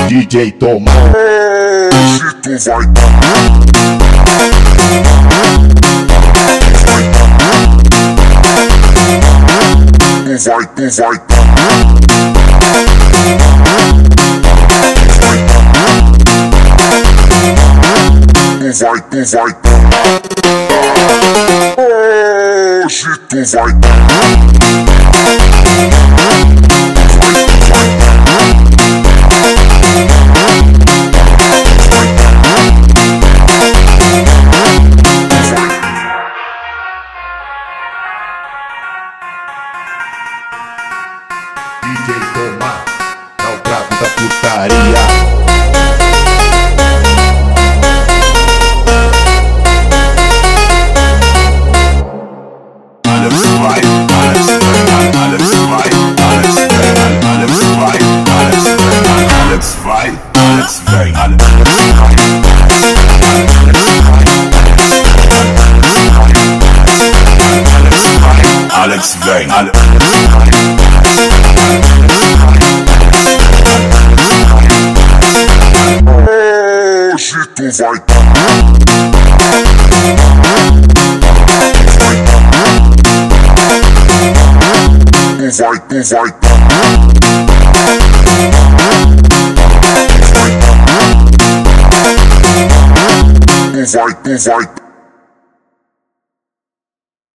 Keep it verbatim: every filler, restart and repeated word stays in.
D J Toma. Hoje tu vai dar. Tu vai, tu vai dar. Tu vai, tu vai dar. Hoje tu vai dar. D J Toma, é o brabo da putaria. Alex vai, Alex vai, Alex vai, Alex vai, Alex vai, Alex vai, Alex vai, Alex Alex vem, Alex hoje tu vai dar. Tu vai, tu vai dar. Tu vai, tu vai.